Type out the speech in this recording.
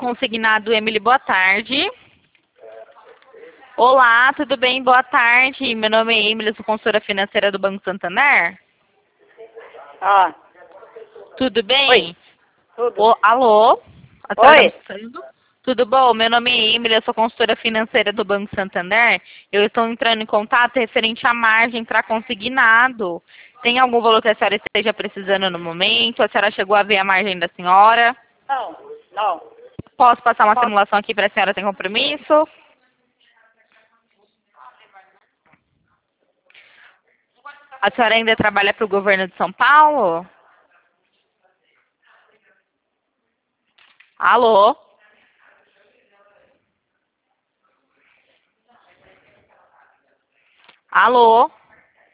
consignado, Emily, boa tarde. Olá, tudo bem? Boa tarde. Meu nome é Emily, sou consultora financeira do Banco Santander. Ah, Tudo bem? oi, tudo. Alô? A senhora tá me Oi, escutando? Tudo bom? Meu nome é Emily, eu sou consultora financeira do Banco Santander. Eu estou entrando em contato referente à margem para consignado. Tem algum valor que a senhora esteja precisando no momento? A senhora chegou a ver a margem da senhora? não. Posso passar uma simulação aqui para a senhora sem compromisso? A senhora ainda trabalha para o governo de São Paulo? Alô? Alô?